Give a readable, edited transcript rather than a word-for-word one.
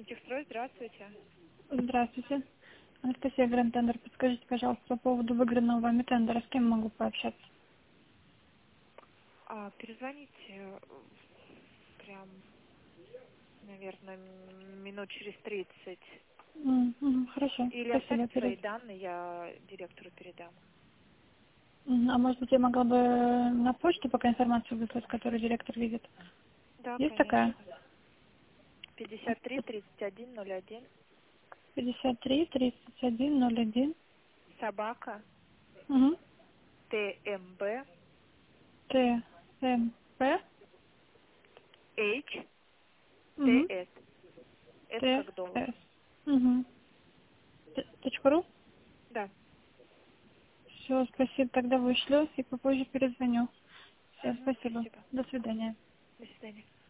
Сантехстрой, здравствуйте. Здравствуйте. Анастасия, Гранд Тендер. Подскажите, пожалуйста, по поводу выигранного вами тендера, с кем могу пообщаться? Перезвоните прям, наверное, минут через 30. Хорошо, Или спасибо. оставьте свои данные, я директору передам. А может быть, я могла бы на почту пока информацию выслать, которую директор видит? Да, Есть такая? конечно. 53-31-01. 53-31-01. Собака. Угу. ТМБ. ТМП. HTS. Угу. S как доллар. ТС. Угу. .ру? Да. Все, спасибо. Тогда вышлю и попозже перезвоню. Все, Угу, спасибо. спасибо. До свидания. До свидания.